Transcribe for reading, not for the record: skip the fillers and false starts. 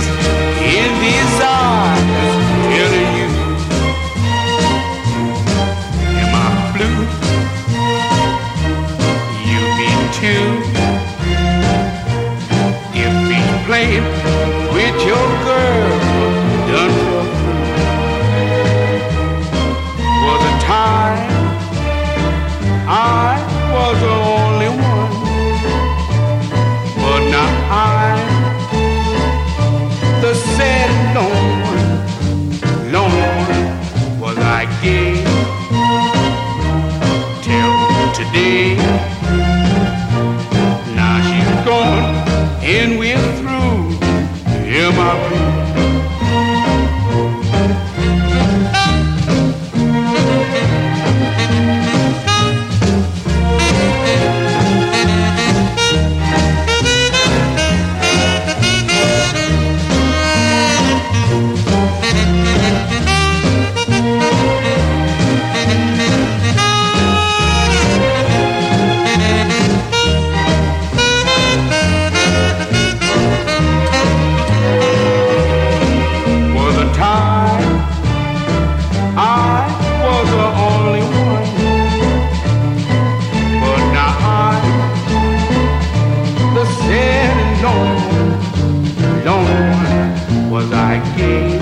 tears in these eyes telling you, am I blue? You be too. If he's playing with your girl, done for was a time I was the only one, but now I'm the sad lone one. Was I gay till today? Now she's gone and we're through. Am I blue? Lone one, was I gay